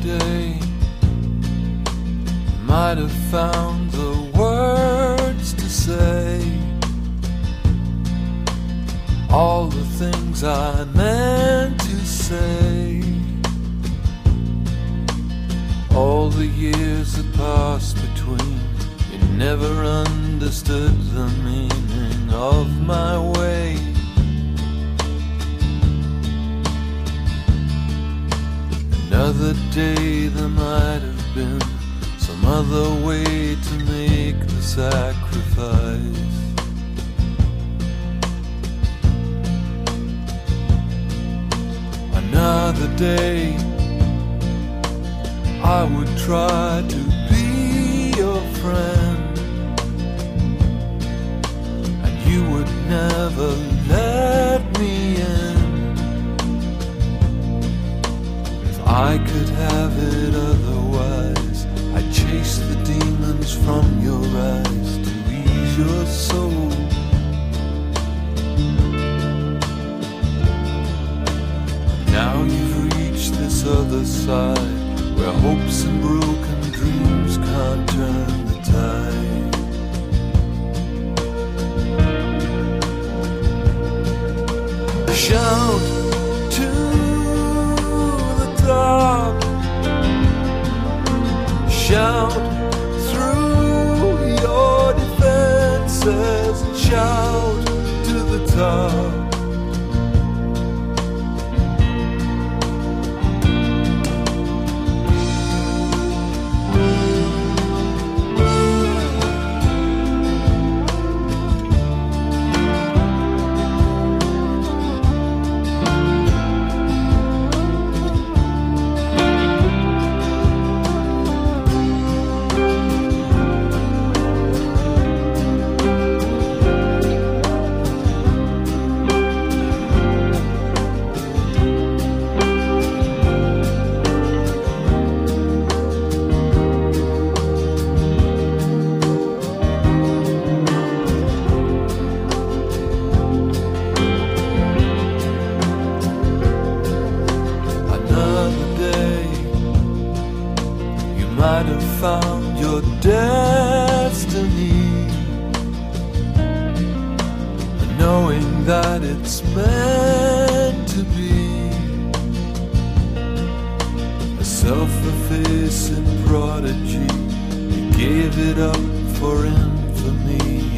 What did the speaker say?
day might have found the words to say all the things I meant to say. All the years that passed between, you never understood the meaning of my way. Another day there might have been some other way to make the sacrifice. Another day I would try to be your friend, and you would never let me in. If I could have it otherwise, I'd chase the demons from your eyes to ease your soul. Now you've reached this other side, where hopes and broken dreams can't turn the tide. Shout to the top, shout through your defenses, shout to the top. Might have found your destiny, knowing that it's meant to be. A self-effacing prodigy, you gave it up for infamy